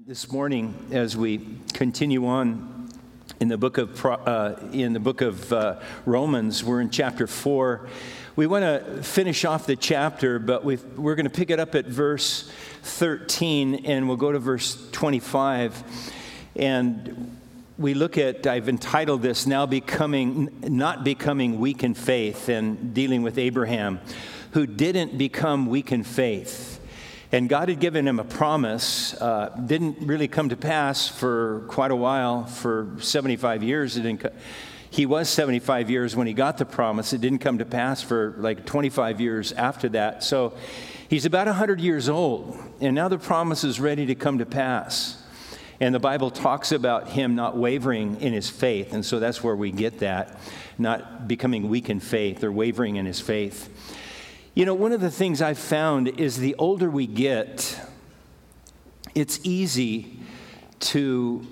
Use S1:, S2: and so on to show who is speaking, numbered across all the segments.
S1: This morning, as we continue on in the book of Romans, we're in chapter 4. We want to finish off the chapter, but we're going to pick it up at verse 13, and we'll go to verse 25. And we look at, I've entitled this, Not Becoming Weak in Faith, and dealing with Abraham, who didn't become weak in faith. And God had given him a promise, didn't really come to pass for quite a while, for 75 years. He was 75 years when he got the promise. It didn't come to pass for like 25 years after that. So he's about 100 years old, and now the promise is ready to come to pass. And the Bible talks about him not wavering in his faith, and so that's where we get that, not becoming weak in faith or wavering in his faith. You know, one of the things I've found is the older we get, it's easy to,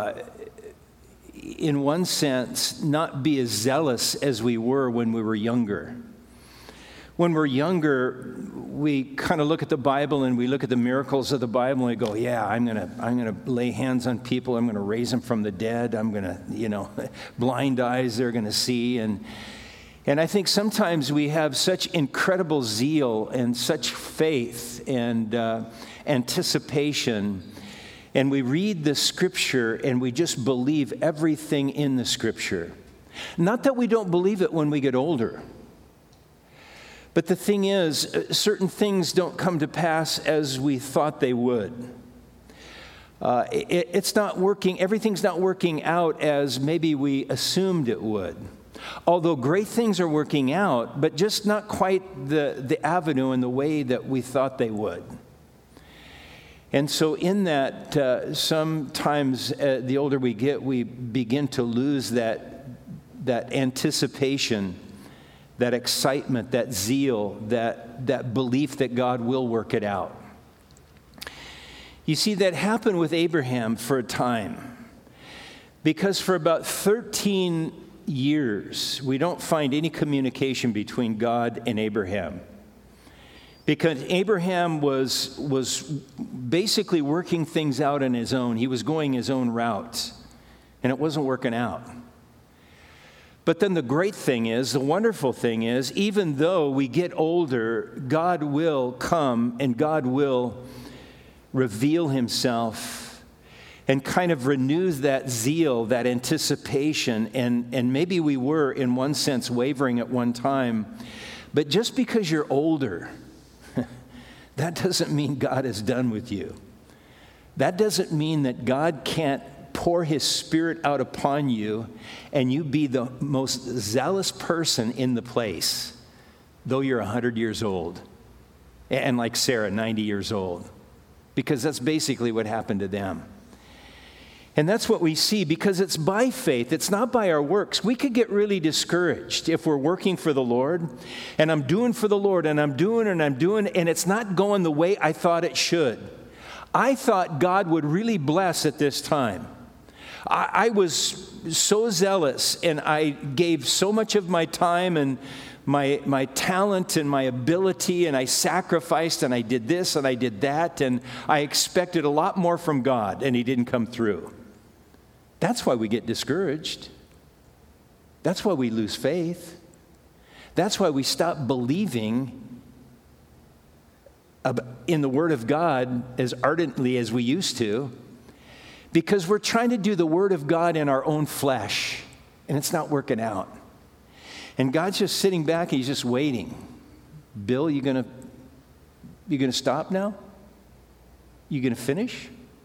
S1: in one sense, not be as zealous as we were when we were younger. When we're younger, we kind of look at the Bible and we look at the miracles of the Bible and we go, yeah, I'm gonna lay hands on people, I'm gonna raise them from the dead, I'm gonna, blind eyes they're gonna see, and I think sometimes we have such incredible zeal and such faith and anticipation, and we read the Scripture and we just believe everything in the Scripture. Not that we don't believe it when we get older, but the thing is, certain things don't come to pass as we thought they would. It's not working, everything's not working out as maybe we assumed it would. Although great things are working out, but just not quite the avenue and the way that we thought they would. And so in that, sometimes the older we get, we begin to lose that anticipation, that excitement, that zeal, that belief that God will work it out. You see, that happened with Abraham for a time, because for about 13 years, we don't find any communication between God and Abraham. Because Abraham was basically working things out on his own. He was going his own route, and it wasn't working out. But then the wonderful thing is, even though we get older, God will come and God will reveal himself and kind of renews that zeal, that anticipation, and maybe we were, in one sense, wavering at one time. But just because you're older, that doesn't mean God is done with you. That doesn't mean that God can't pour his Spirit out upon you and you be the most zealous person in the place, though you're 100 years old, and like Sarah, 90 years old, because that's basically what happened to them. And that's what we see, because it's by faith. It's not by our works. We could get really discouraged if we're working for the Lord, and I'm doing for the Lord, and I'm doing, and it's not going the way I thought it should. I thought God would really bless at this time. I was so zealous, and I gave so much of my time and my talent and my ability, and I sacrificed, and I did this, and I did that, and I expected a lot more from God, and he didn't come through. That's why we get discouraged. That's why we lose faith. That's why we stop believing in the Word of God as ardently as we used to, because we're trying to do the Word of God in our own flesh, and it's not working out. And God's just sitting back, and he's just waiting. Bill, you gonna stop now? You gonna finish?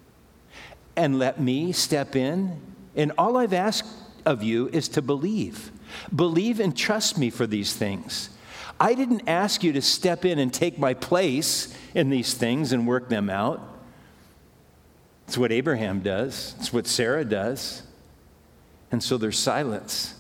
S1: And let me step in? And all I've asked of you is to believe. Believe and trust me for these things. I didn't ask you to step in and take my place in these things and work them out. It's what Abraham does. It's what Sarah does. And so there's silence.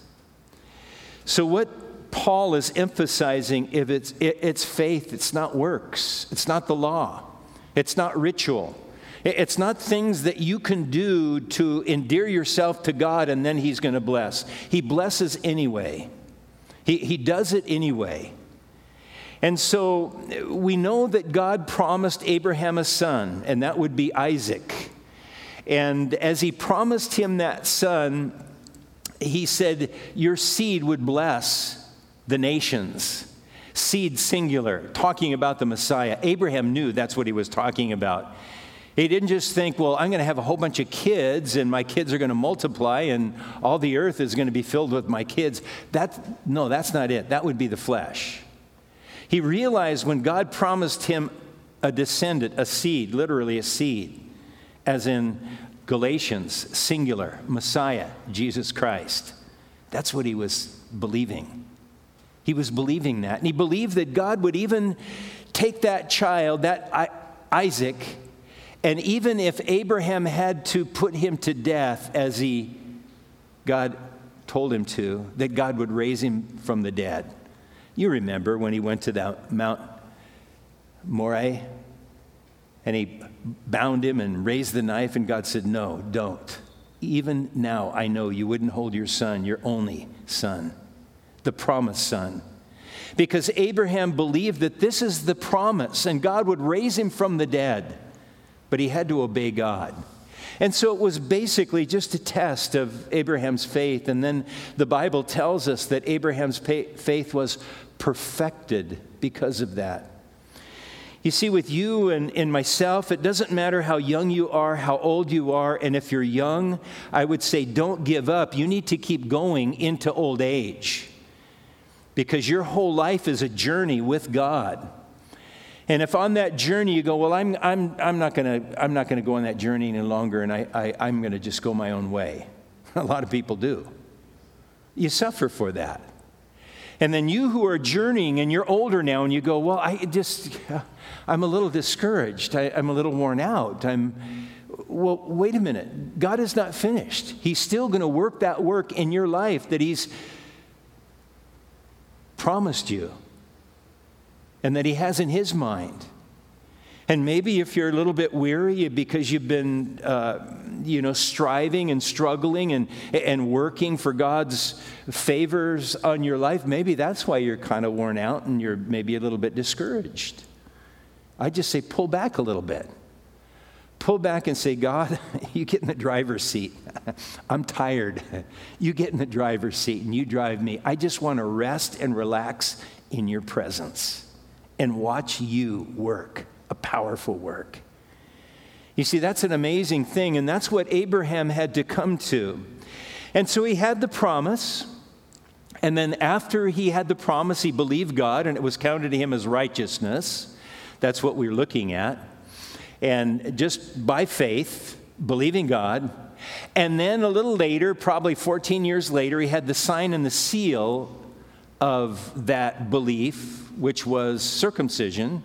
S1: So what Paul is emphasizing, if it's faith, it's not works. It's not the law. It's not ritual. It's not things that you can do to endear yourself to God and then he's going to bless. He blesses anyway. He does it anyway. And so we know that God promised Abraham a son, and that would be Isaac. And as he promised him that son, he said, your seed would bless the nations. Seed singular, talking about the Messiah. Abraham knew that's what he was talking about. He didn't just think, well, I'm going to have a whole bunch of kids and my kids are going to multiply and all the earth is going to be filled with my kids. No, that's not it. That would be the flesh. He realized when God promised him a descendant, a seed, literally a seed, as in Galatians, singular, Messiah, Jesus Christ. That's what he was believing. He was believing that. And he believed that God would even take that child, that Isaac, and even if Abraham had to put him to death as God told him to, that God would raise him from the dead. You remember when he went to that Mount Moriah and he bound him and raised the knife and God said, no, don't. Even now I know you wouldn't hold your son, your only son, the promised son. Because Abraham believed that this is the promise and God would raise him from the dead. But he had to obey God. And so it was basically just a test of Abraham's faith. And then the Bible tells us that Abraham's faith was perfected because of that. You see, with you and myself, it doesn't matter how young you are, how old you are. And if you're young, I would say don't give up. You need to keep going into old age. Because your whole life is a journey with God. And if on that journey you go, well, I'm not going to go on that journey any longer, and I'm going to just go my own way. A lot of people do. You suffer for that. And then you who are journeying and you're older now, and you go, well, I'm a little discouraged. I'm a little worn out. Well, wait a minute. God is not finished. He's still going to work that work in your life that He's promised you. And that He has in His mind. And maybe if you're a little bit weary because you've been, striving and struggling and working for God's favors on your life, maybe that's why you're kind of worn out and you're maybe a little bit discouraged. I just say pull back a little bit. Pull back and say, God, you get in the driver's seat. I'm tired. You get in the driver's seat and you drive me. I just want to rest and relax in your presence. And watch you work, a powerful work. You see, that's an amazing thing, and that's what Abraham had to come to. And so he had the promise, and then after he had the promise, he believed God, and it was counted to him as righteousness. That's what we're looking at. And just by faith, believing God. And then a little later, probably 14 years later, he had the sign and the seal of that belief, which was circumcision.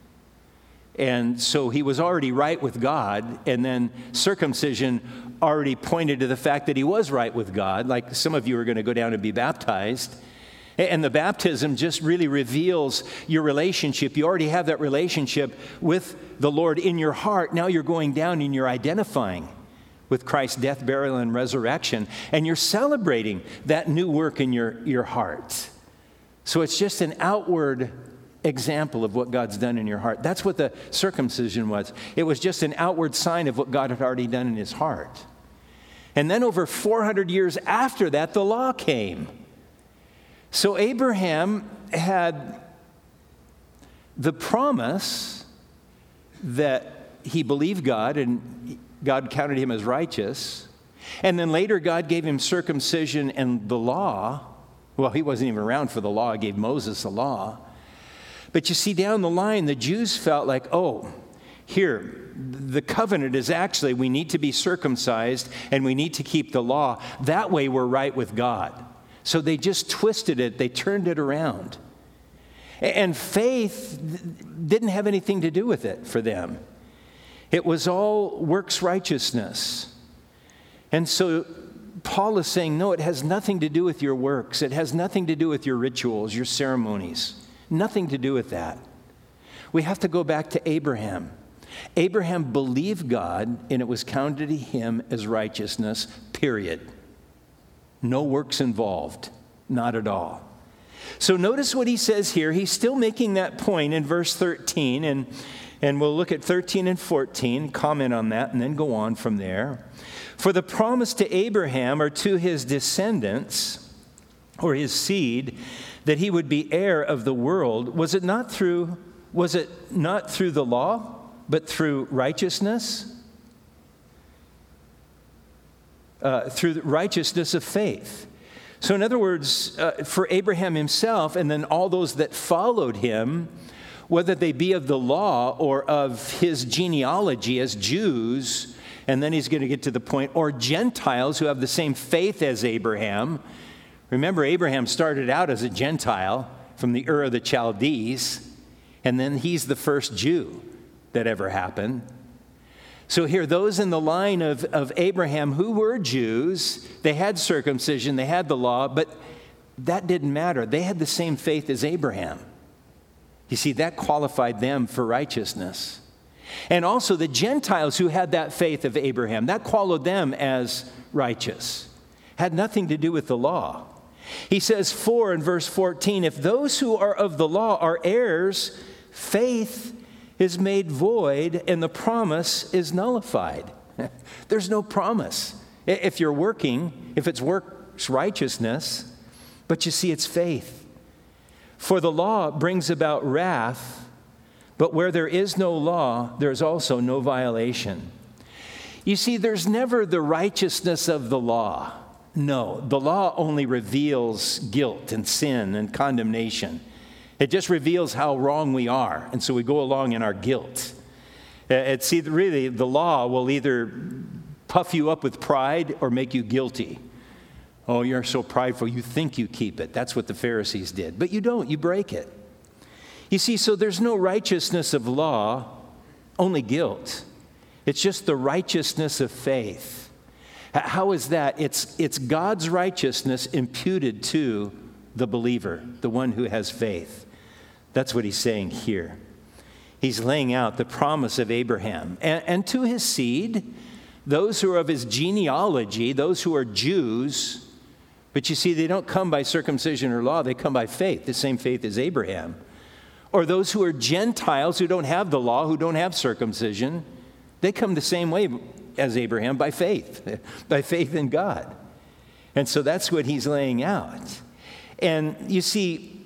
S1: And so he was already right with God, and then circumcision already pointed to the fact that he was right with God. Like some of you are going to go down and be baptized. And the baptism just really reveals your relationship. You already have that relationship with the Lord in your heart. Now you're going down and you're identifying with Christ's death, burial, and resurrection. And you're celebrating that new work in your heart. So it's just an outward example of what God's done in your heart. That's what the circumcision was. It was just an outward sign of what God had already done in his heart. And then over 400 years after that, the law came. So Abraham had the promise that he believed God and God counted him as righteous. And then later God gave him circumcision and the law. Well, he wasn't even around for the law. He gave Moses the law. But you see, down the line, the Jews felt like, here, the covenant is actually we need to be circumcised and we need to keep the law. That way we're right with God. So they just twisted it. They turned it around. And faith didn't have anything to do with it for them. It was all works righteousness. And so Paul is saying, no, it has nothing to do with your works. It has nothing to do with your rituals, your ceremonies. Nothing to do with that. We have to go back to Abraham. Abraham believed God, and it was counted to him as righteousness, period. No works involved, not at all. So notice what he says here. He's still making that point in verse 13, and And we'll look at 13 and 14, comment on that, and then go on from there. For the promise to Abraham or to his descendants or his seed that he would be heir of the world, was it not through the law, but through righteousness? Through the righteousness of faith. So in other words, for Abraham himself and then all those that followed him, whether they be of the law or of his genealogy as Jews, and then he's going to get to the point, or Gentiles who have the same faith as Abraham. Remember, Abraham started out as a Gentile from the Ur of the Chaldees, and then he's the first Jew that ever happened. So here, those in the line of Abraham who were Jews, they had circumcision, they had the law, but that didn't matter. They had the same faith as Abraham. You see, that qualified them for righteousness. And also the Gentiles who had that faith of Abraham, that qualified them as righteous. Had nothing to do with the law. He says, for in verse 14, if those who are of the law are heirs, faith is made void and the promise is nullified. There's no promise. If you're working, if it's works righteousness, but you see, it's faith. For the law brings about wrath, but where there is no law, there's also no violation. You see, there's never the righteousness of the law. No, the law only reveals guilt and sin and condemnation. It just reveals how wrong we are, and so we go along in our guilt. Really, the law will either puff you up with pride or make you guilty. Oh, you're so prideful, you think you keep it. That's what the Pharisees did. But you don't, you break it. You see, so there's no righteousness of law, only guilt. It's just the righteousness of faith. How is that? It's God's righteousness imputed to the believer, the one who has faith. That's what he's saying here. He's laying out the promise of Abraham. And to his seed, those who are of his genealogy, those who are Jews. But you see, they don't come by circumcision or law, they come by faith, the same faith as Abraham. Or those who are Gentiles who don't have the law, who don't have circumcision, they come the same way as Abraham, by faith in God. And so that's what he's laying out. And you see,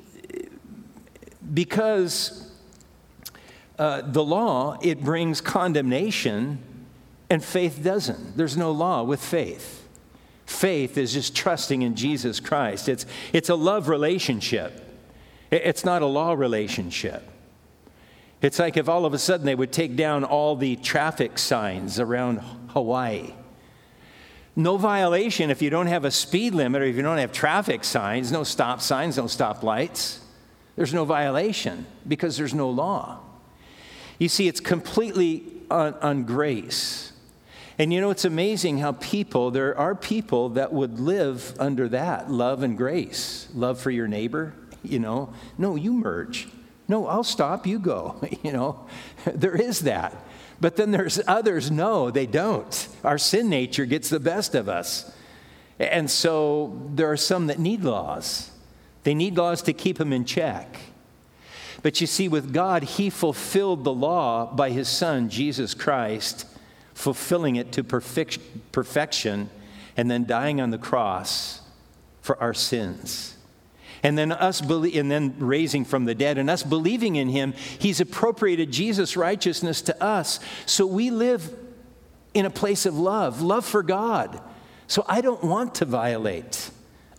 S1: because the law, it brings condemnation, and faith doesn't. There's no law with faith. Faith is just trusting in Jesus Christ. It's a love relationship. It's not a law relationship. It's like if all of a sudden they would take down all the traffic signs around Hawaii. No violation if you don't have a speed limit or if you don't have traffic signs, no stop signs, no stop lights. There's no violation because there's no law. You see, it's completely on grace. And you know, it's amazing how there are people that would live under that, love and grace. Love for your neighbor, no, you merge. No, I'll stop, you go, There is that. But then there's others, no, they don't. Our sin nature gets the best of us. And so there are some that need laws. They need laws to keep them in check. But you see, with God, he fulfilled the law by his Son, Jesus Christ, fulfilling it to perfection, and then dying on the cross for our sins. And then raising from the dead, and us believing in him, he's appropriated Jesus' righteousness to us. So we live in a place of love for God. So I don't want to violate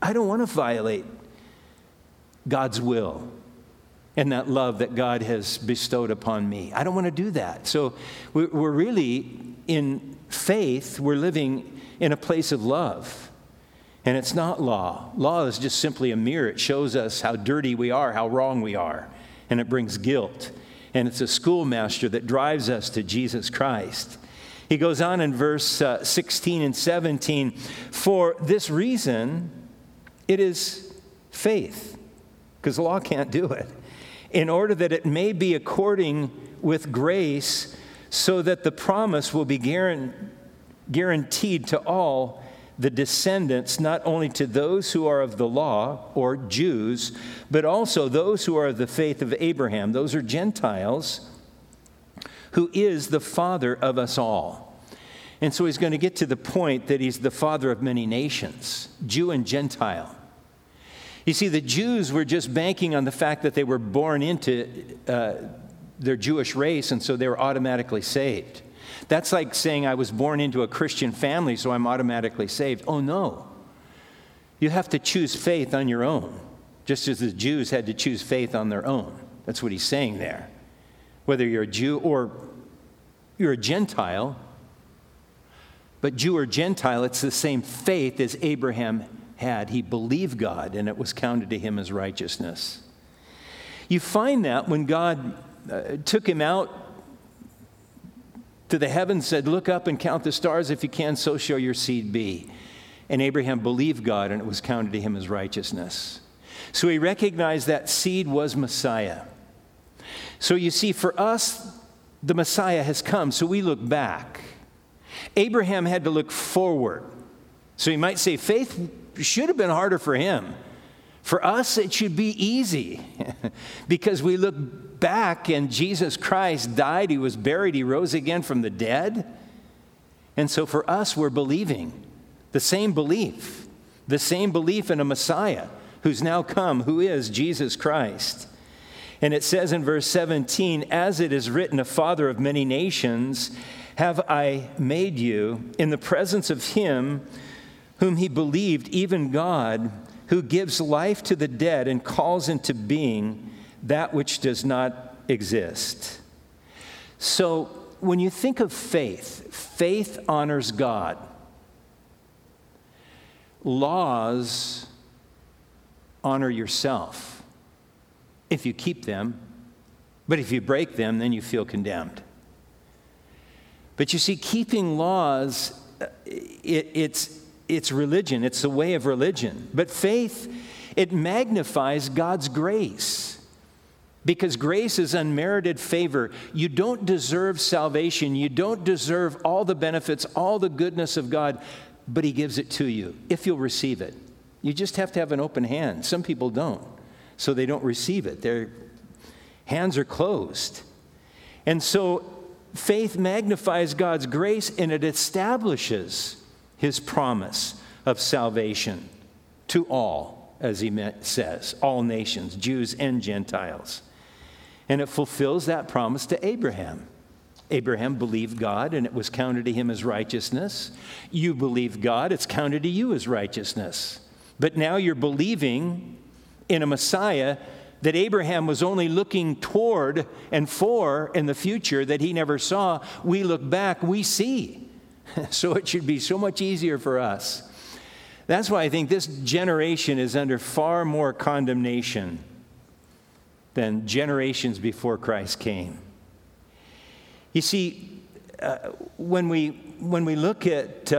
S1: God's will and that love that God has bestowed upon me. I don't want to do that. So we're really, in faith, we're living in a place of love. And it's not law. Law is just simply a mirror. It shows us how dirty we are, how wrong we are. And it brings guilt. And it's a schoolmaster that drives us to Jesus Christ. He goes on in verse 16 and 17, for this reason, it is faith, because the law can't do it, in order that it may be according with grace, so that the promise will be guaranteed to all the descendants, not only to those who are of the law, or Jews, but also those who are of the faith of Abraham. Those are Gentiles. who is the father of us all. And so he's going to get to the point that he's the father of many nations, Jew and Gentile. You see, the Jews were just banking on the fact that they were born into their Jewish race, and so they were automatically saved. That's like saying I was born into a Christian family, so I'm automatically saved. Oh, no. You have to choose faith on your own, just as the Jews had to choose faith on their own. That's what he's saying there. Whether you're a Jew or you're a Gentile, but Jew or Gentile, it's the same faith as Abraham had. He believed God, and it was counted to him as righteousness. You find that when God took him out to the heavens, said, look up and count the stars if you can, so shall your seed be. And Abraham believed God, and it was counted to him as righteousness. So he recognized that seed was Messiah. So you see, for us, the Messiah has come, so we look back. Abraham had to look forward. So you might say faith should have been harder for him. For us, it should be easy because we look back and Jesus Christ died, he was buried, he rose again from the dead. And so for us, we're believing the same belief in a Messiah who's now come, who is Jesus Christ. And it says in verse 17, as it is written, a father of many nations have I made you in the presence of him whom he believed, even God, who gives life to the dead and calls into being that which does not exist. So when you think of faith, faith honors God. Laws honor yourself if you keep them, but if you break them, then you feel condemned. But you see, keeping laws, it's religion. It's a way of religion. But faith, it magnifies God's grace. Because grace is unmerited favor. You don't deserve salvation. You don't deserve all the benefits, all the goodness of God, but he gives it to you if you'll receive it. You just have to have an open hand. Some people don't, so they don't receive it. Their hands are closed. And so faith magnifies God's grace, and it establishes his promise of salvation to all, as he says, all nations, Jews and Gentiles. And it fulfills that promise to Abraham. Abraham believed God, and it was counted to him as righteousness. You believe God, it's counted to you as righteousness. But now you're believing in a Messiah that Abraham was only looking toward and for in the future that he never saw. We look back, we see. So it should be so much easier for us. That's why I think this generation is under far more condemnation than generations before Christ came. You see, when we look at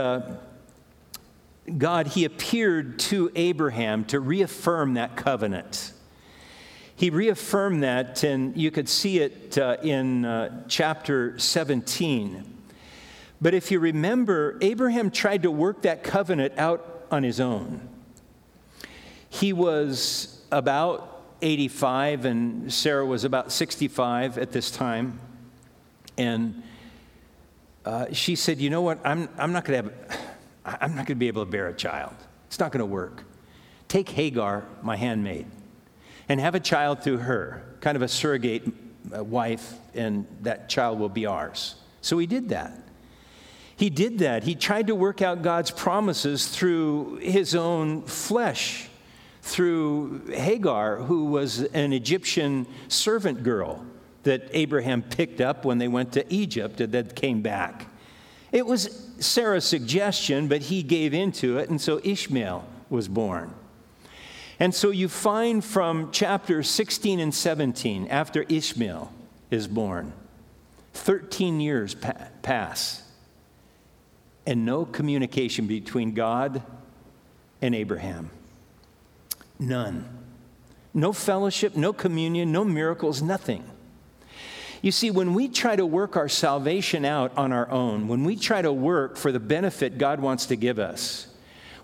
S1: God, he appeared to Abraham to reaffirm that covenant. He reaffirmed that, and you could see it in chapter 17. But if you remember, Abraham tried to work that covenant out on his own. He was about 85, and Sarah was about 65 at this time. And she said, "You know what? I'm not going to be able to bear a child. It's not going to work. Take Hagar, my handmaid, and have a child through her, kind of a surrogate wife, and that child will be ours." So he did that. He did that. He tried to work out God's promises through his own flesh, through Hagar, who was an Egyptian servant girl that Abraham picked up when they went to Egypt and then came back. It was Sarah's suggestion, but he gave into it, and so Ishmael was born. And so you find from chapters 16 and 17, after Ishmael is born, 13 years pass, and no communication between God and Abraham. None. No fellowship, no communion, no miracles, nothing. You see, when we try to work our salvation out on our own, when we try to work for the benefit God wants to give us,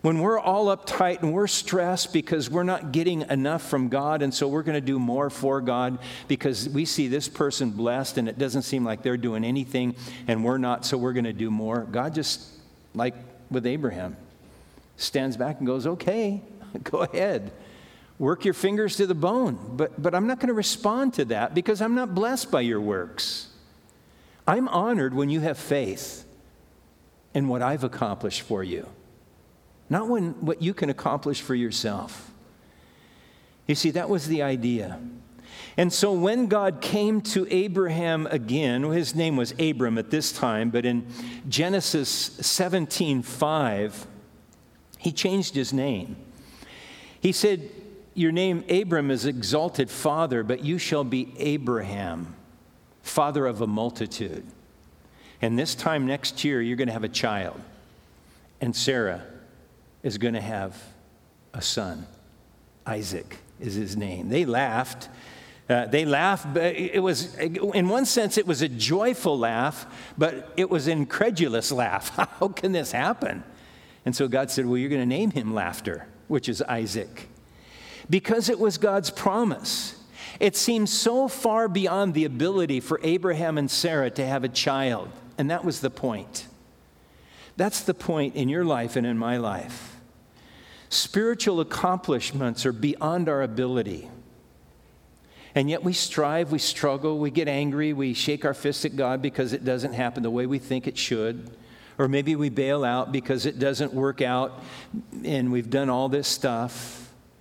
S1: when we're all uptight and we're stressed because we're not getting enough from God, and so we're going to do more for God because we see this person blessed and it doesn't seem like they're doing anything and we're not, so we're going to do more. God just, like with Abraham, stands back and goes, okay, go ahead. Work your fingers to the bone. But I'm not going to respond to that because I'm not blessed by your works. I'm honored when you have faith in what I've accomplished for you, not what you can accomplish for yourself. You see, that was the idea. And so when God came to Abraham again, his name was Abram at this time, but in Genesis 17:5, he changed his name. He said, your name Abram is exalted father, but you shall be Abraham, father of a multitude. And this time next year, you're going to have a child. And Sarah is going to have a son. Isaac is his name. They laughed. But it was, in one sense, it was a joyful laugh, but it was an incredulous laugh. How can this happen? And so God said, well, you're going to name him Laughter, which is Isaac. Because it was God's promise. It seemed so far beyond the ability for Abraham and Sarah to have a child. And that was the point. That's the point in your life and in my life. Spiritual accomplishments are beyond our ability. And yet we strive, we struggle, we get angry, we shake our fist at God because it doesn't happen the way we think it should. Or maybe we bail out because it doesn't work out and we've done all this stuff.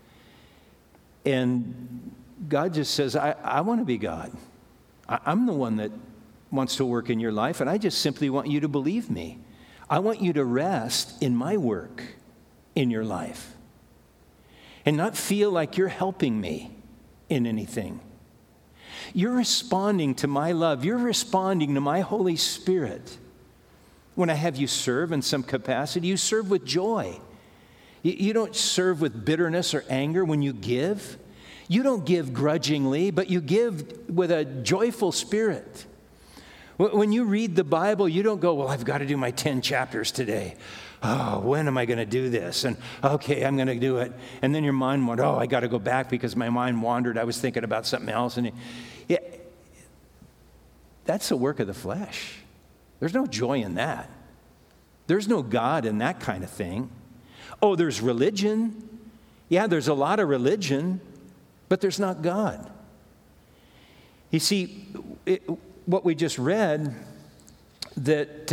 S1: And God just says, I want to be God. I'm the one that wants to work in your life, and I just simply want you to believe me. I want you to rest in my work in your life and not feel like you're helping me in anything. You're responding to my love. You're responding to my Holy Spirit. When I have you serve in some capacity, you serve with joy. You don't serve with bitterness or anger when you give. You don't give grudgingly, but you give with a joyful spirit. When you read the Bible, you don't go, well, I've got to do my 10 chapters today. Oh, when am I going to do this? And okay, I'm going to do it. And then your mind went, oh, I got to go back because my mind wandered. I was thinking about something else. And yeah, that's the work of the flesh. There's no joy in that. There's no God in that kind of thing. Oh, there's religion. Yeah, there's a lot of religion, but there's not God. You see, what we just read, that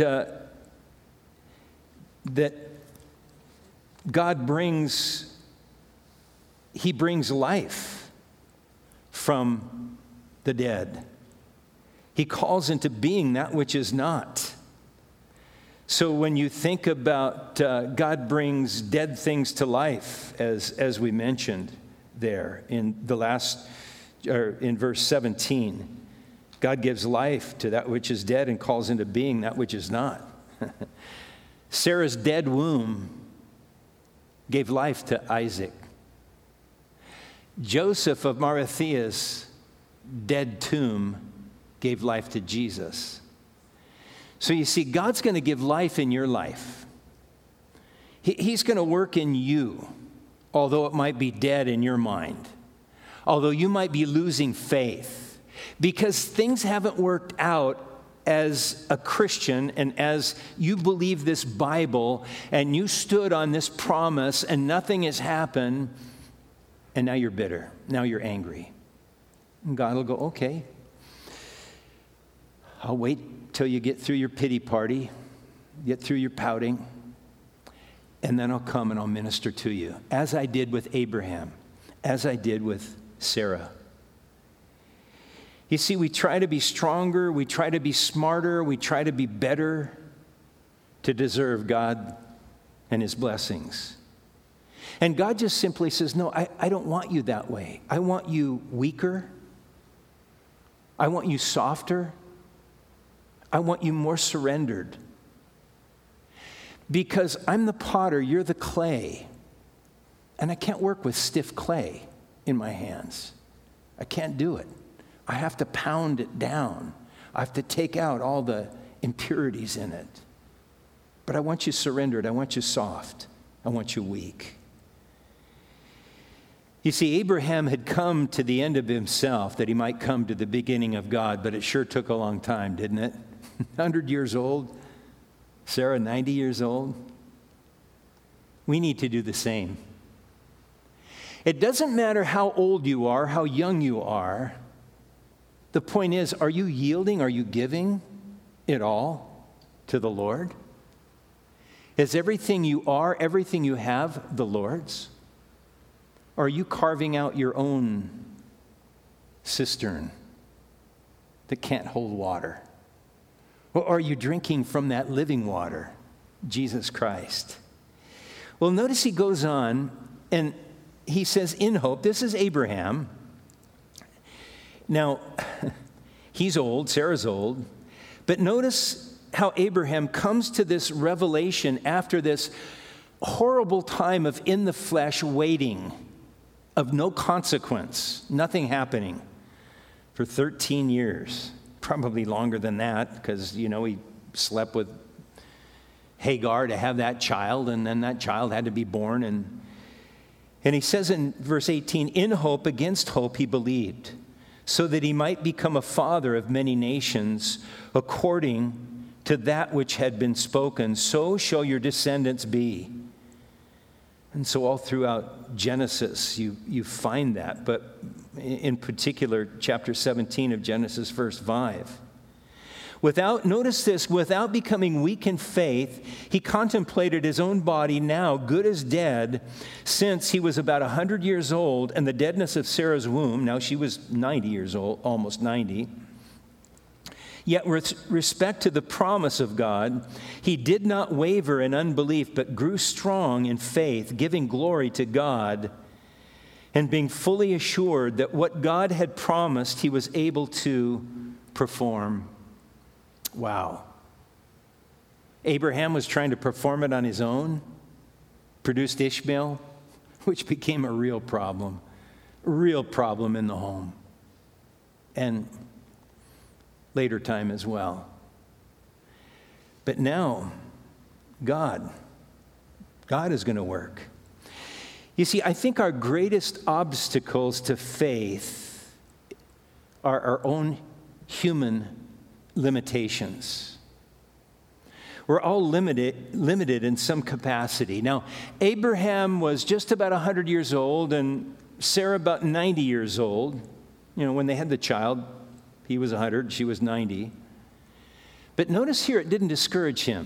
S1: God brings life from the dead. He calls into being that which is not. So when you think about God brings dead things to life, as we mentioned there in in verse 17, God gives life to that which is dead and calls into being that which is not. Sarah's dead womb gave life to Isaac. Joseph of Arimathea's dead tomb gave life to Jesus. So you see, God's going to give life in your life. He's going to work in you, although it might be dead in your mind, although you might be losing faith, because things haven't worked out as a Christian and as you believe this Bible and you stood on this promise and nothing has happened, and now you're bitter, now you're angry. And God will go, okay, I'll wait till you get through your pity party, get through your pouting, and then I'll come and I'll minister to you, as I did with Abraham, as I did with Sarah. You see, we try to be stronger, we try to be smarter, we try to be better to deserve God and His blessings. And God just simply says, no, I don't want you that way. I want you weaker. I want you softer. I want you more surrendered. Because I'm the potter, you're the clay. And I can't work with stiff clay in my hands. I can't do it. I have to pound it down. I have to take out all the impurities in it. But I want you surrendered. I want you soft. I want you weak. You see, Abraham had come to the end of himself that he might come to the beginning of God, but it sure took a long time, didn't it? 100 years old, Sarah 90 years old. We need to do the same. It doesn't matter how old you are, how young you are. The point is, are you yielding, are you giving it all to the Lord? Is everything you are, everything you have, the Lord's? Or are you carving out your own cistern that can't hold water? Or are you drinking from that living water, Jesus Christ? Well, notice he goes on and he says, in hope, this is Abraham. Now, he's old, Sarah's old, but notice how Abraham comes to this revelation after this horrible time of in the flesh waiting, of no consequence, nothing happening for 13 years, probably longer than that, because, he slept with Hagar to have that child, and then that child had to be born. And he says in verse 18, in hope against hope he believed, so that he might become a father of many nations, according to that which had been spoken, so shall your descendants be. And so all throughout Genesis, you find that, but in particular, chapter 17 of Genesis, verse 5. Notice this, without becoming weak in faith, he contemplated his own body now good as dead, since he was about 100 years old, and the deadness of Sarah's womb, now she was 90 years old, almost 90. Yet with respect to the promise of God, he did not waver in unbelief, but grew strong in faith, giving glory to God, and being fully assured that what God had promised he was able to perform. Wow. Abraham was trying to perform it on his own, produced Ishmael, which became a real problem in the home. And later time as well. But now, God is going to work. You see, I think our greatest obstacles to faith are our own human limitations. We're all limited in some capacity. Now, Abraham was just about 100 years old and Sarah about 90 years old. When they had the child, he was 100, she was 90. But notice here, it didn't discourage him.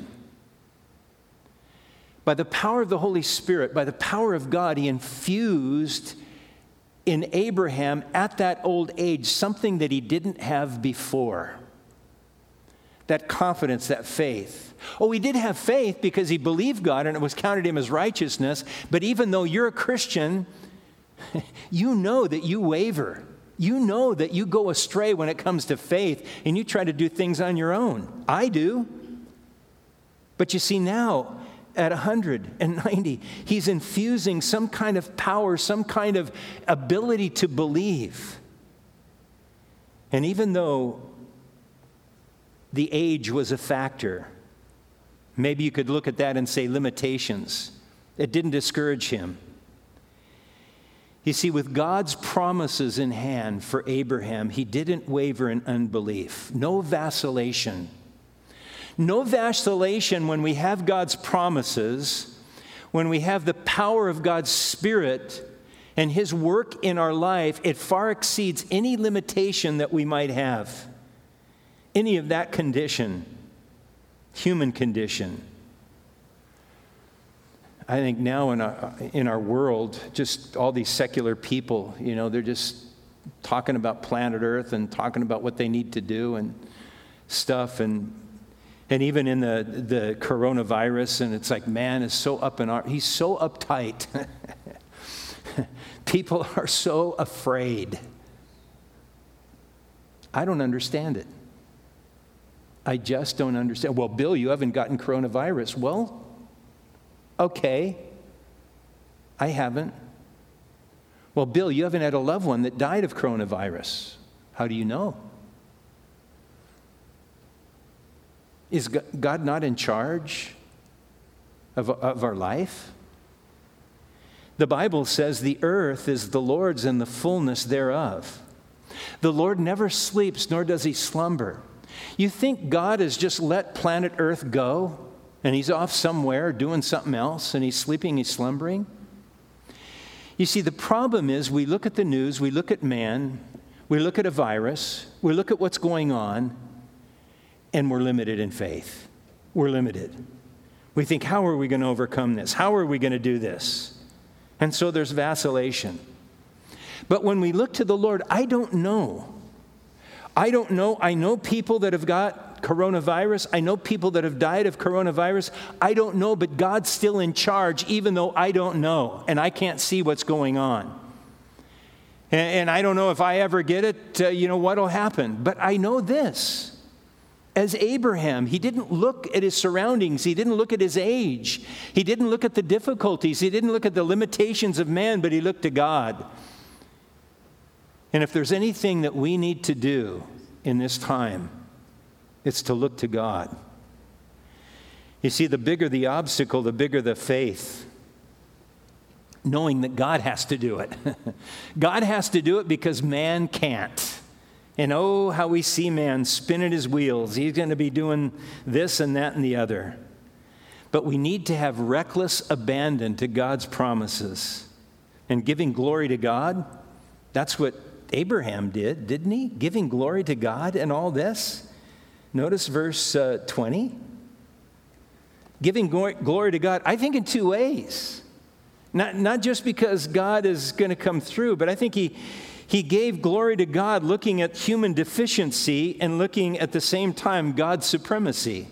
S1: By the power of the Holy Spirit, by the power of God, he infused in Abraham at that old age something that he didn't have before. That confidence, that faith. Oh, he did have faith because he believed God and it was counted him as righteousness. But even though you're a Christian, you know that you waver. You know that you go astray when it comes to faith and you try to do things on your own. I do. But you see now, at 190, he's infusing some kind of power, some kind of ability to believe. And even though the age was a factor, maybe you could look at that and say limitations, it didn't discourage him. You see, with God's promises in hand for Abraham, he didn't waver in unbelief. No vacillation. No vacillation when we have God's promises, when we have the power of God's Spirit and his work in our life, it far exceeds any limitation that we might have. Any of that condition, human condition. I think now in our world, just all these secular people, they're just talking about planet Earth and talking about what they need to do and stuff. And even in the coronavirus, and it's like, man is so he's so uptight. People are so afraid. I don't understand it. I just don't understand. Well, Bill, you haven't gotten coronavirus. Well, okay, I haven't. Well, Bill, you haven't had a loved one that died of coronavirus. How do you know? Is God not in charge of our life? The Bible says the earth is the Lord's and the fullness thereof. The Lord never sleeps, nor does he slumber. You think God has just let planet Earth go, and he's off somewhere doing something else, and he's sleeping, he's slumbering? You see, the problem is we look at the news, we look at man, we look at a virus, we look at what's going on, and we're limited in faith. We're limited. We think, how are we going to overcome this? How are we going to do this? And so there's vacillation. But when we look to the Lord, I don't know. I know people that have got coronavirus. I know people that have died of coronavirus. I don't know, but God's still in charge, even though I don't know, and I can't see what's going on. And I don't know if I ever get it, what'll happen. But I know this. As Abraham, he didn't look at his surroundings. He didn't look at his age. He didn't look at the difficulties. He didn't look at the limitations of man, but he looked to God. And if there's anything that we need to do in this time, it's to look to God. You see, the bigger the obstacle, the bigger the faith. Knowing that God has to do it. God has to do it because man can't. And oh, how we see man spinning his wheels. He's going to be doing this and that and the other. But we need to have reckless abandon to God's promises. And giving glory to God, that's what Abraham did, didn't he? Giving glory to God and all this. Notice verse 20. Giving glory to God, I think in two ways. Not just because God is going to come through, but I think he gave glory to God looking at human deficiency and looking at the same time God's supremacy.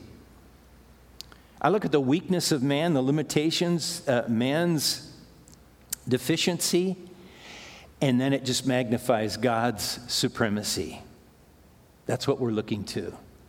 S1: I look at the weakness of man, the limitations, man's deficiency, and then it just magnifies God's supremacy. That's what we're looking to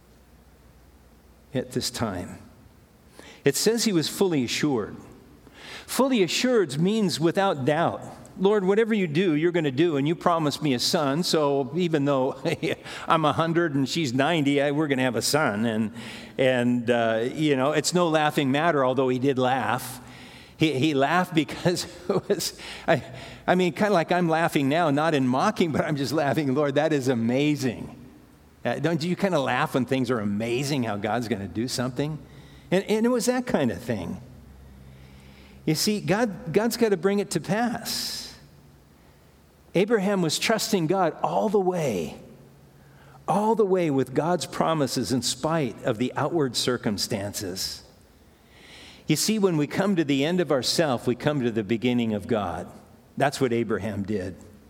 S1: at this time. It says he was fully assured. Fully assured means without doubt. Lord, whatever you do, you're going to do, and you promised me a son, so even though I'm 100 and she's 90, we're going to have a son. And it's no laughing matter, although he did laugh. He laughed because it was, kind of like I'm laughing now, not in mocking, but I'm just laughing, Lord, that is amazing. Don't you kind of laugh when things are amazing, how God's going to do something? And it was that kind of thing. You see, God's got to bring it to pass. Abraham was trusting God all the way with God's promises in spite of the outward circumstances. You see, when we come to the end of ourself, we come to the beginning of God. That's what Abraham did.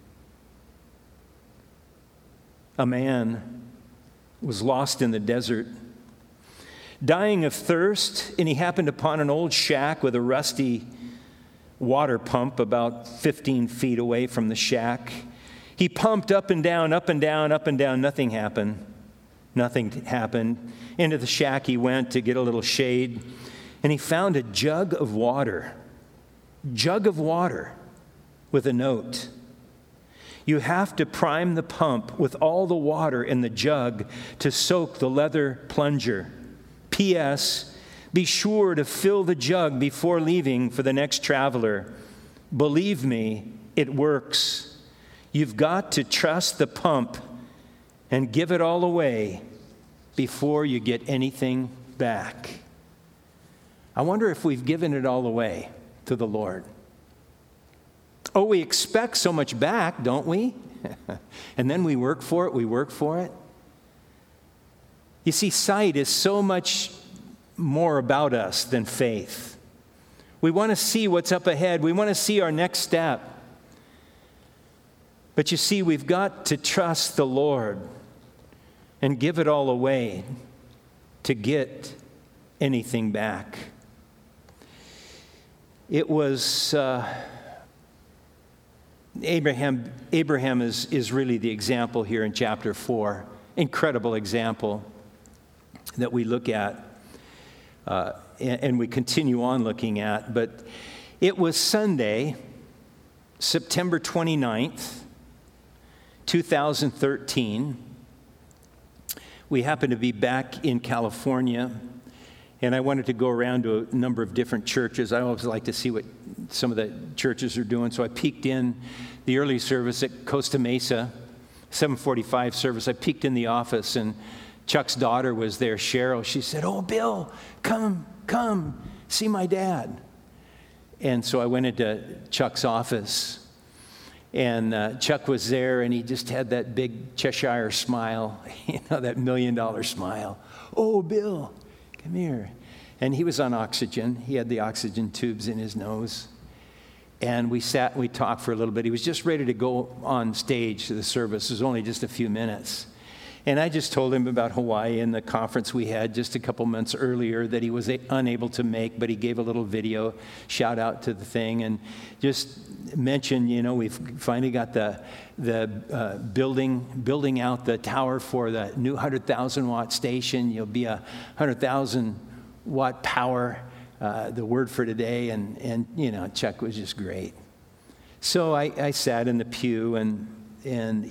S1: A man was lost in the desert, dying of thirst, and he happened upon an old shack with a rusty water pump about 15 feet away from the shack. He pumped up and down, up and down, up and down. Nothing happened. Nothing happened. Into the shack he went to get a little shade, and he found a jug of water with a note. You have to prime the pump with all the water in the jug to soak the leather plunger. P.S. Be sure to fill the jug before leaving for the next traveler. Believe me, it works. You've got to trust the pump and give it all away before you get anything back. I wonder if we've given it all away to the Lord. Oh, we expect so much back, don't we? And then we work for it. You see, sight is so much more about us than faith. We want to see what's up ahead. We want to see our next step. But you see, we've got to trust the Lord and give it all away to get anything back. It was Abraham is really the example here in chapter 4. Incredible example that we look at and we continue on looking at. But it was Sunday, September 29th, 2013. We happened to be back in California, and I wanted to go around to a number of different churches. I always like to see what some of the churches are doing. So I peeked in the early service at Costa Mesa, 7:45 service. I peeked in the office, and Chuck's daughter was there, Cheryl. She said, "Oh, Bill, come, see my dad." And so I went into Chuck's office, and Chuck was there, and he just had that big Cheshire smile, that $1 million smile. "Oh, Bill, come here." And he was on oxygen. He had the oxygen tubes in his nose. And we sat and we talked for a little bit. He was just ready to go on stage to the service. It was only just a few minutes. And I just told him about Hawaii and the conference we had just a couple months earlier that he was unable to make, but he gave a little video shout out to the thing and just mentioned, we've finally got the building out the tower for the new 100,000 watt station. You'll be a 100,000 watt power, the word for today. And Chuck was just great. So I sat in the pew and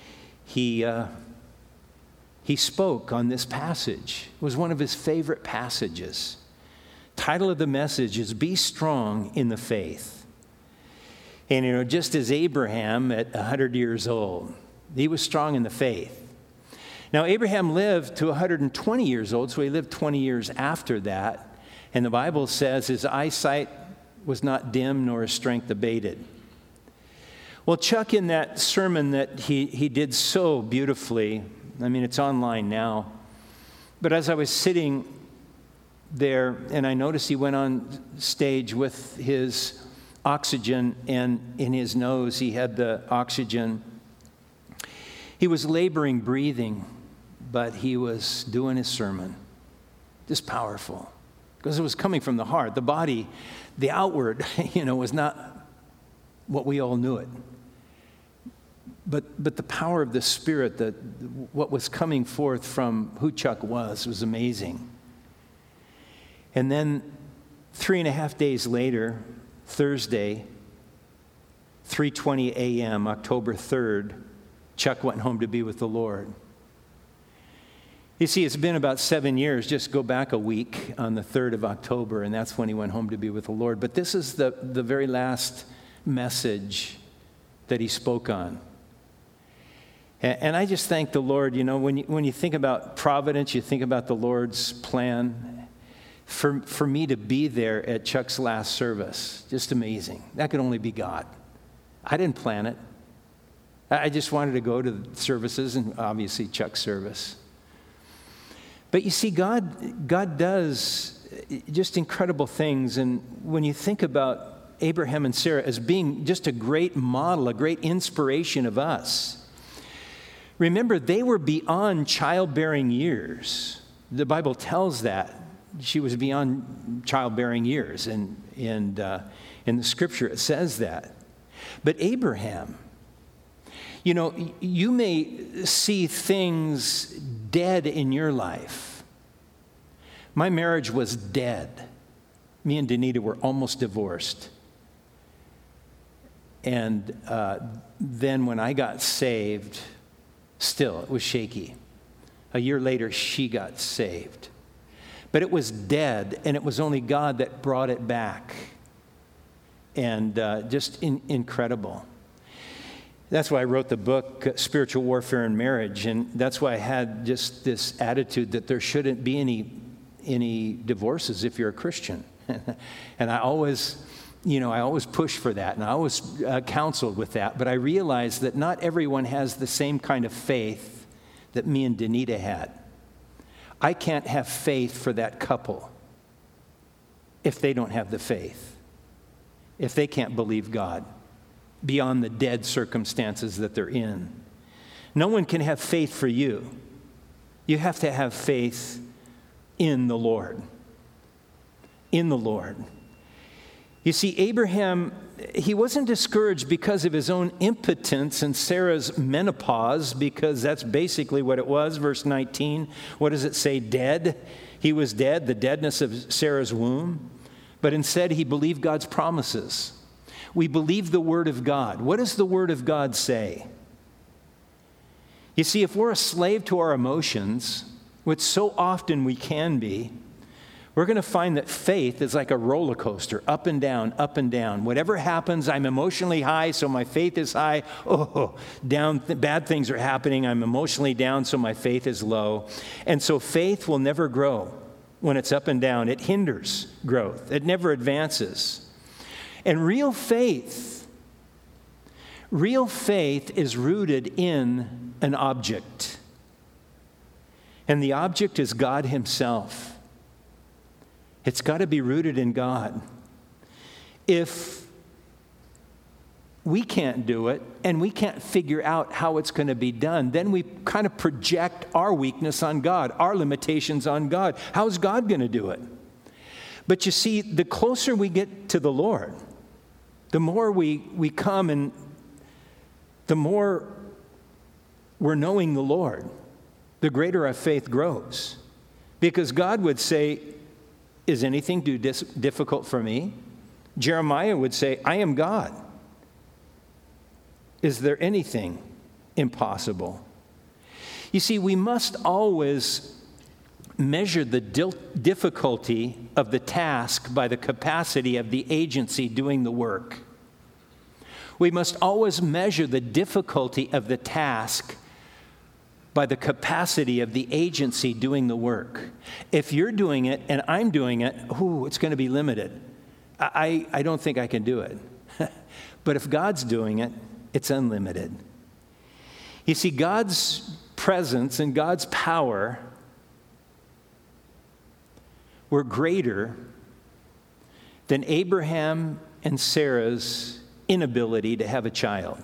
S1: he spoke on this passage. It was one of his favorite passages. Title of the message is "Be Strong in the Faith." And just as Abraham at 100 years old, he was strong in the faith. Now Abraham lived to 120 years old, so he lived 20 years after that. And the Bible says his eyesight was not dim nor his strength abated. Well, Chuck, in that sermon that he did so beautifully, it's online now. But as I was sitting there, and I noticed he went on stage with his oxygen, and in his nose he had the oxygen. He was laboring breathing, but he was doing his sermon. Just powerful. Because it was coming from the heart. The body, the outward, was not what we all knew it. But the power of the Spirit, what was coming forth from who Chuck was amazing. And then 3.5 days later, Thursday, 3:20 a.m., October 3rd, Chuck went home to be with the Lord. You see, it's been about 7 years. Just go back a week on the 3rd of October, and that's when he went home to be with the Lord. But this is the very last message that he spoke on. And I just thank the Lord. When you think about providence, you think about the Lord's plan. For me to be there at Chuck's last service, just amazing. That could only be God. I didn't plan it. I just wanted to go to the services and obviously Chuck's service. But you see, God does just incredible things. And when you think about Abraham and Sarah as being just a great model, a great inspiration of us, remember, they were beyond childbearing years. The Bible tells that. She was beyond childbearing years. And in the scripture, it says that. But Abraham, you may see things dead in your life. My marriage was dead. Me and Danita were almost divorced. And then when I got saved, still, it was shaky. A year later, she got saved. But it was dead, and it was only God that brought it back. And just incredible. That's why I wrote the book, Spiritual Warfare in Marriage, and that's why I had just this attitude that there shouldn't be any divorces if you're a Christian. And I always pushed for that, and I always counseled with that, but I realized that not everyone has the same kind of faith that me and Danita had. I can't have faith for that couple if they don't have the faith, if they can't believe God beyond the dead circumstances that they're in. No one can have faith for you. You have to have faith in the Lord. In the Lord. You see, Abraham, he wasn't discouraged because of his own impotence and Sarah's menopause, because that's basically what it was. Verse 19, what does it say? Dead. He was dead, the deadness of Sarah's womb. But instead, he believed God's promises. We believe the Word of God. What does the Word of God say? You see, if we're a slave to our emotions, which so often we can be, we're going to find that faith is like a roller coaster, up and down, up and down. Whatever happens, I'm emotionally high, so my faith is high. Oh, down, bad things are happening. I'm emotionally down, so my faith is low. And so faith will never grow when it's up and down. It hinders growth. It never advances. And real faith is rooted in an object. And the object is God himself. It's got to be rooted in God. If we can't do it and we can't figure out how it's going to be done, then we kind of project our weakness on God, our limitations on God. How's God going to do it? But you see, the closer we get to the Lord, the more we come and the more we're knowing the Lord, the greater our faith grows. Because God would say, is anything too difficult for me? Jeremiah would say, I am God. Is there anything impossible? You see, we must always measure the difficulty of the task by the capacity of the agency doing the work. We must always measure the difficulty of the task by the capacity of the agency doing the work. If you're doing it and I'm doing it, it's going to be limited. I don't think I can do it. But if God's doing it, it's unlimited. You see, God's presence and God's power were greater than Abraham and Sarah's inability to have a child.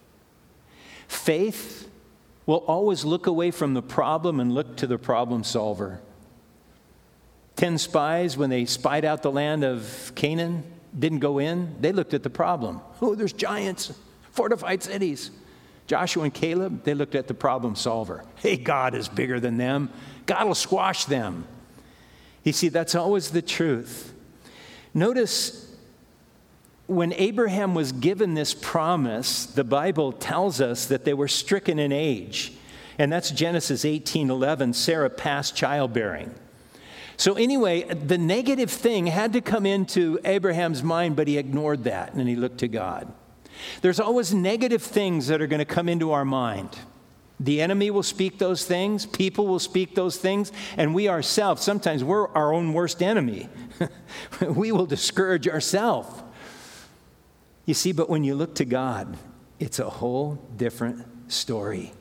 S1: Faith will always look away from the problem and look to the problem solver. 10 spies, when they spied out the land of Canaan, didn't go in. They looked at the problem. Oh, there's giants, fortified cities. Joshua and Caleb, they looked at the problem solver. Hey, God is bigger than them. God will squash them. You see, that's always the truth. Notice when Abraham was given this promise, the Bible tells us that they were stricken in age. And that's Genesis 18:11, Sarah past childbearing. So anyway, the negative thing had to come into Abraham's mind, but he ignored that and he looked to God. There's always negative things that are going to come into our mind. The enemy will speak those things, people will speak those things, and we ourselves, sometimes we're our own worst enemy. We will discourage ourselves. You see, but when you look to God, it's a whole different story.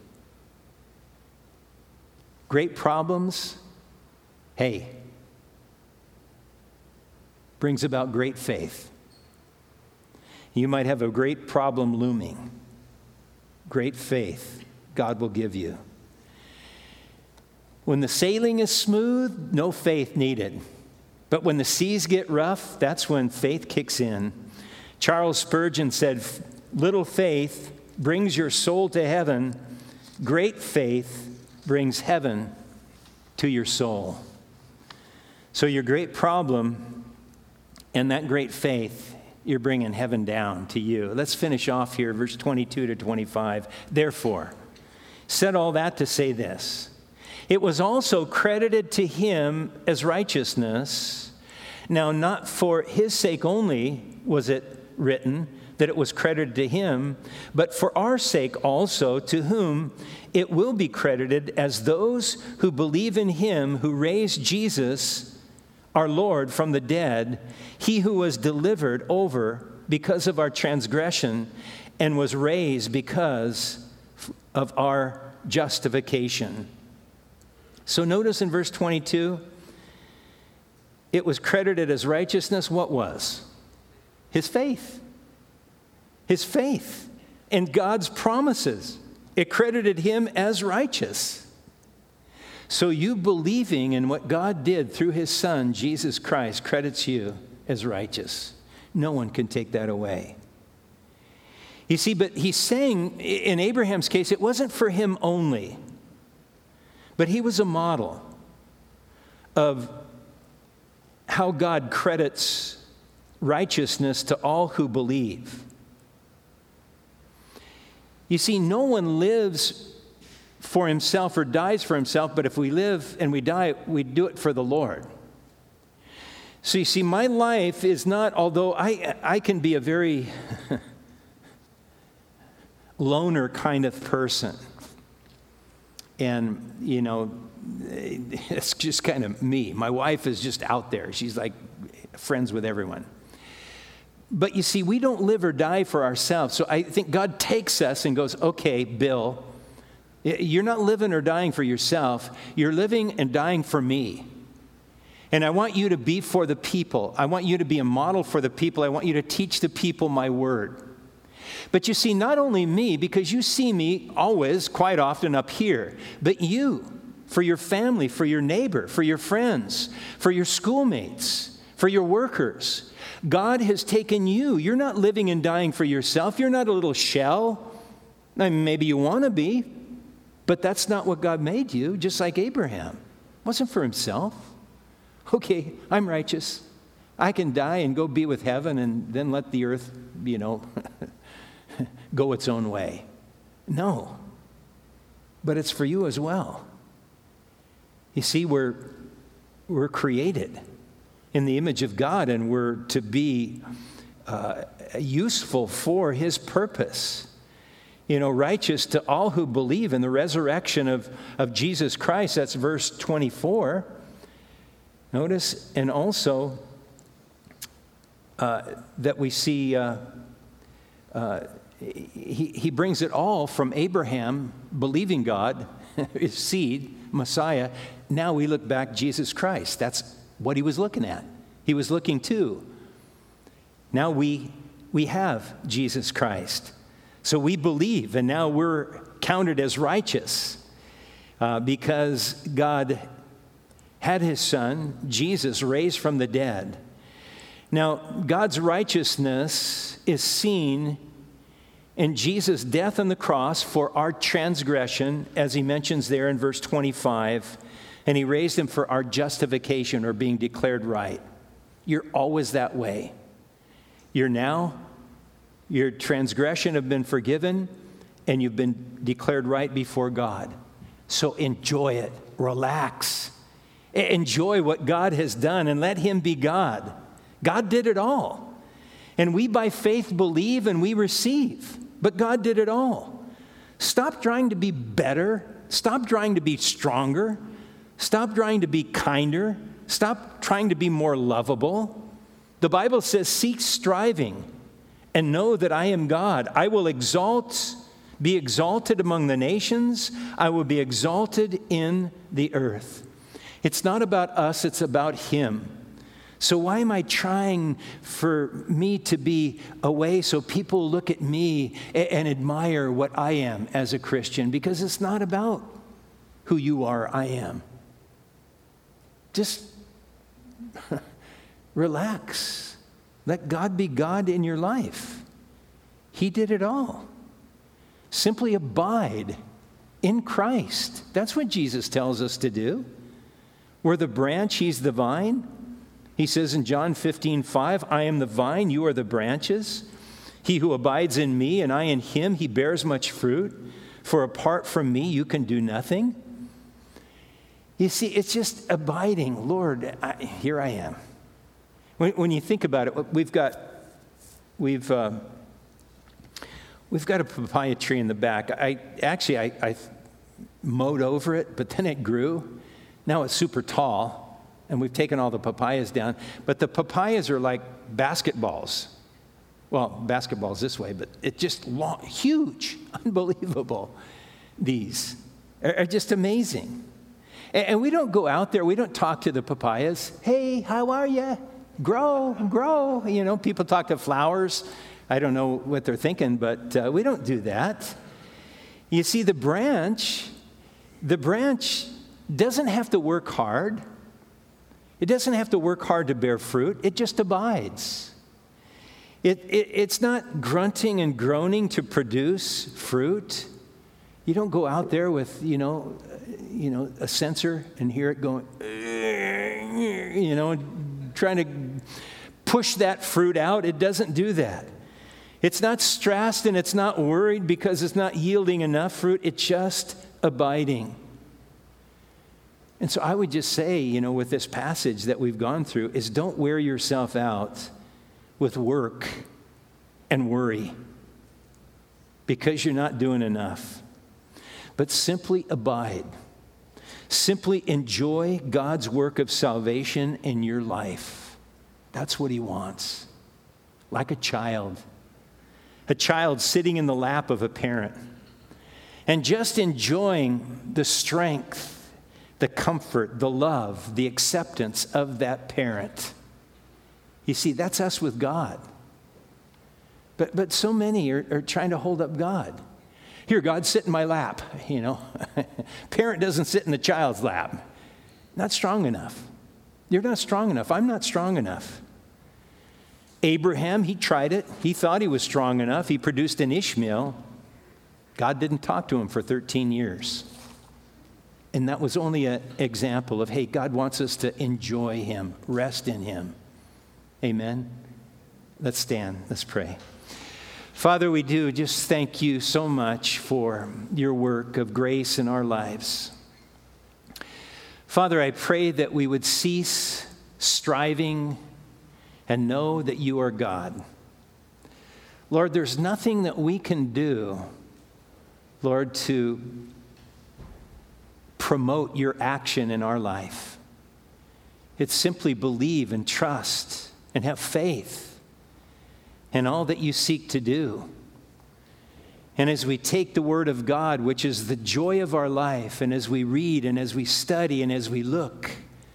S1: Great problems, brings about great faith. You might have a great problem looming. Great faith God will give you. When the sailing is smooth, no faith needed. But when the seas get rough, that's when faith kicks in. Charles Spurgeon said, little faith brings your soul to heaven. Great faith brings heaven to your soul. So your great problem and that great faith, you're bringing heaven down to you. Let's finish off here, verse 22 to 25. Therefore, said all that to say this. It was also credited to him as righteousness. Now, not for his sake only was it written that it was credited to him, but for our sake also, to whom it will be credited as those who believe in him who raised Jesus, our Lord, from the dead, he who was delivered over because of our transgression and was raised because of our justification. So notice in verse 22, it was credited as righteousness. What was? His faith. His faith in God's promises. It credited him as righteous. So you believing in what God did through his Son, Jesus Christ, credits you as righteous. No one can take that away. You see, but he's saying, in Abraham's case, it wasn't for him only, but he was a model of how God credits righteousness to all who believe. You see, no one lives for himself or dies for himself, but if we live and we die, we do it for the Lord. So you see, my life is not, although I can be a very loner kind of person. And, it's just kind of me. My wife is just out there. She's like friends with everyone. But you see, we don't live or die for ourselves. So I think God takes us and goes, okay, Bill, you're not living or dying for yourself. You're living and dying for me. And I want you to be for the people. I want you to be a model for the people. I want you to teach the people my word. But you see, not only me, because you see me always, quite often up here, but you, for your family, for your neighbor, for your friends, for your schoolmates, for your workers. God has taken you. You're not living and dying for yourself. You're not a little shell. I mean, maybe you want to be, but that's not what God made you, just like Abraham. It wasn't for himself. Okay, I'm righteous. I can die and go be with heaven and then let the earth, go its own way. No. But it's for you as well. You see, we're created in the image of God, and we're to be useful for his purpose. Righteous to all who believe in the resurrection of Jesus Christ. That's verse 24. Notice, and also that we see he brings it all from Abraham, believing God, his seed, Messiah. Now we look back, Jesus Christ. That's what he was looking at. He was looking to. Now we have Jesus Christ. So we believe, and now we're counted as righteous because God had his son, Jesus, raised from the dead. Now, God's righteousness is seen in Jesus' death on the cross for our transgression, as he mentions there in verse 25, and he raised him for our justification, or being declared right. You're always that way. Your transgression have been forgiven, and you've been declared right before God. So enjoy it. Relax. Enjoy what God has done and let him be God. God did it all. And we by faith believe and we receive. But God did it all. Stop trying to be better. Stop trying to be stronger. Stop trying to be kinder. Stop trying to be more lovable. The Bible says, seek striving and know that I am God. I will be exalted among the nations. I will be exalted in the earth. It's not about us, it's about him. So why am I trying for me to be away so people look at me and admire what I am as a Christian? Because it's not about who you are, I am. Just relax. Let God be God in your life. He did it all. Simply abide in Christ. That's what Jesus tells us to do. We're the branch, he's the vine. He says in John 15:5, I am the vine, you are the branches. He who abides in me and I in him, he bears much fruit. For apart from me, you can do nothing. You see, it's just abiding. Lord, here I am. When you think about it, we've got a papaya tree in the back. I mowed over it, but then it grew. Now it's super tall, and we've taken all the papayas down. But the papayas are like basketballs. Well, basketballs this way, but it's just long, huge, unbelievable. These are just amazing. And we don't go out there, we don't talk to the papayas. Hey, how are you? Grow. People talk to flowers. I don't know what they're thinking, but we don't do that. You see, the branch doesn't have to work hard. It doesn't have to work hard to bear fruit. It just abides. It's not grunting and groaning to produce fruit. You don't go out there with, a sensor and hear it going, trying to push that fruit out. It doesn't do that. It's not stressed and it's not worried because it's not yielding enough fruit. It's just abiding. And so I would just say, with this passage that we've gone through, is don't wear yourself out with work and worry because you're not doing enough. But simply abide. Simply enjoy God's work of salvation in your life. That's what he wants. Like a child sitting in the lap of a parent and just enjoying the strength, the comfort, the love, the acceptance of that parent. You see, that's us with God. But so many are trying to hold up God. Here, God, sit in my lap, Parent doesn't sit in the child's lap. Not strong enough. You're not strong enough. I'm not strong enough. Abraham, he tried it. He thought he was strong enough. He produced an Ishmael. God didn't talk to him for 13 years. And that was only an example of, hey, God wants us to enjoy him, rest in him. Amen? Let's stand. Let's pray. Father, we do just thank you so much for your work of grace in our lives. Father, I pray that we would cease striving and know that you are God. Lord, there's nothing that we can do, Lord, to promote your action in our life. It's simply believe and trust and have faith in all that you seek to do. And as we take the Word of God, which is the joy of our life, and as we read and as we study and as we look,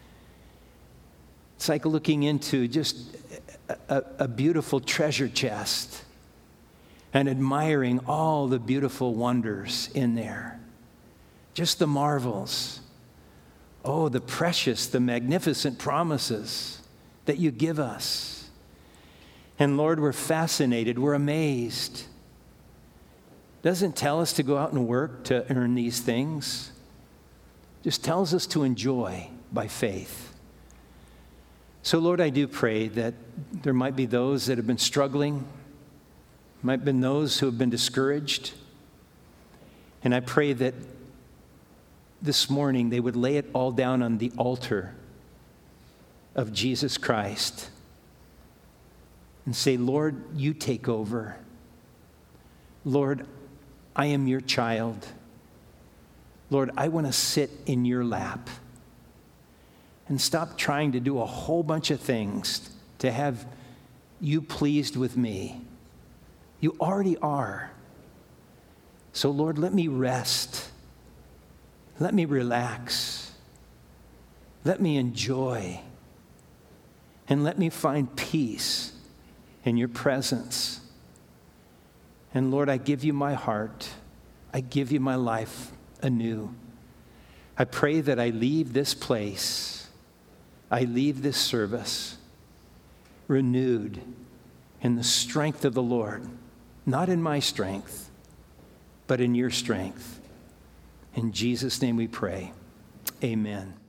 S1: it's like looking into just a beautiful treasure chest and admiring all the beautiful wonders in there. Just the marvels. Oh, the precious, the magnificent promises that you give us. And Lord, we're fascinated, we're amazed. Doesn't tell us to go out and work to earn these things. Just tells us to enjoy by faith. So Lord, I do pray that there might be those that have been struggling, might have been those who have been discouraged. And I pray that this morning they would lay it all down on the altar of Jesus Christ and say, Lord, you take over. Lord, I am your child. Lord, I want to sit in your lap. And stop trying to do a whole bunch of things to have you pleased with me. You already are. So Lord, let me rest. Let me relax. Let me enjoy. And let me find peace in your presence. And Lord, I give you my heart. I give you my life anew. I pray that I leave this place, I leave this service renewed in the strength of the Lord, not in my strength, but in your strength. In Jesus' name we pray. Amen.